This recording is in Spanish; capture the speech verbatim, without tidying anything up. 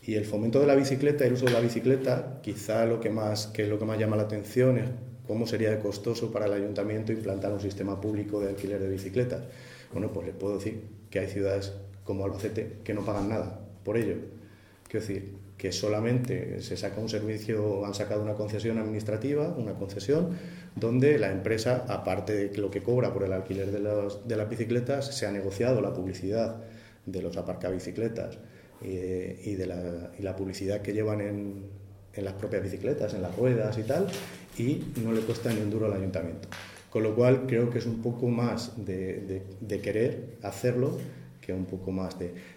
Y el fomento de la bicicleta, el uso de la bicicleta, quizá lo que más, que es lo que más llama la atención es cómo sería de costoso para el ayuntamiento implantar un sistema público de alquiler de bicicletas. Bueno, pues les puedo decir que hay ciudades como Albacete que no pagan nada por ello. Quiero decir, que solamente se saca un servicio, han sacado una concesión administrativa, una concesión, donde la empresa, aparte de lo que cobra por el alquiler de, los, de las bicicletas, se ha negociado la publicidad de los aparcabicicletas eh, y, de la, y la publicidad que llevan en, en las propias bicicletas, en las ruedas y tal, y no le cuesta ni un duro al ayuntamiento. Con lo cual creo que es un poco más de, de, de querer hacerlo que un poco más de...